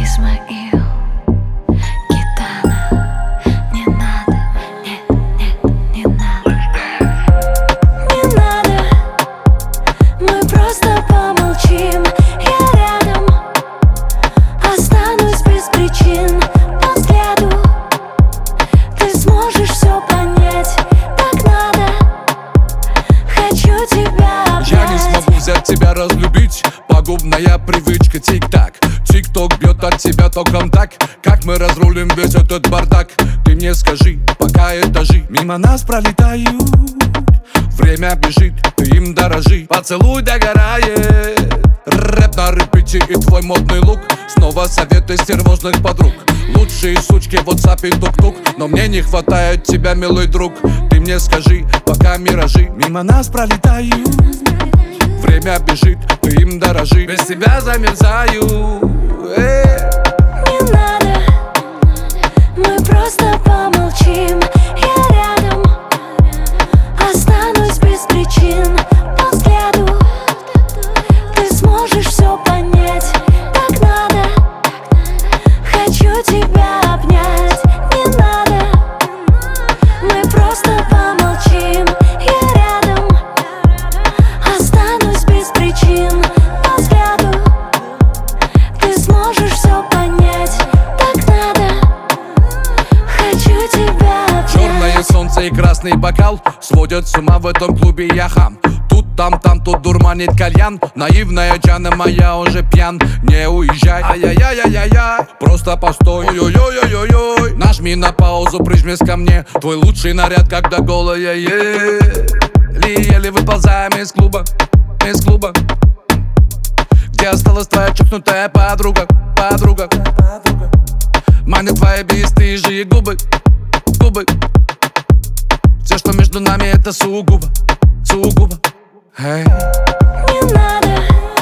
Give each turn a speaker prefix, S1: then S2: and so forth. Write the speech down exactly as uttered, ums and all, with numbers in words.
S1: Исмаил, Гитана. Не надо, нет, нет, не надо. Не надо, мы просто помолчим. Я рядом, останусь без причин. По взгляду ты сможешь все понять. Так надо, хочу тебя обнять.
S2: Я не смогу взять тебя, разлюбить. Пагубная привычка, тик-так. Тик-ток бьет от тебя током так. Как мы разрулим весь этот бардак? Ты мне скажи, пока этажи мимо нас пролетают. Время бежит, ты им дорожи. Поцелуй догорает. Рэп на репите и твой модный лук. Снова советы стервозных подруг. Лучшие сучки в WhatsApp и тук-тук. Но мне не хватает тебя, милый друг. Ты мне скажи, пока миражи мимо нас пролетают. Время бежит, ты им дорожи. Без тебя замерзаю. Эй.
S1: Не надо, мы просто помолчим. Я рядом, останусь без причин. По взгляду ты сможешь все понять. Так надо, хочу тебя обнять. Не надо, мы просто помолчим. Я рядом, останусь без причин. По взгляду ты сможешь все понять. Так надо, хочу тебя обнять.
S2: Черное солнце и красный бокал сводят с ума в этом клубе я хам. Тут, там, там, тут дурманит кальян. Наивная Джана моя уже пьян. Не уезжай, ай-яй-яй-яй-яй. Просто постой, ой-ой-ой-ой-ой. Нажми на паузу, прижмись ко мне. Твой лучший наряд, когда голая, еле выползаем из клуба, из клуба. Где осталась твоя чокнутая подруга, подруга? Манят твои бесстыжие губы, губы. Все, что между нами, это сугубо, сугубо. Hey.
S1: Не надо,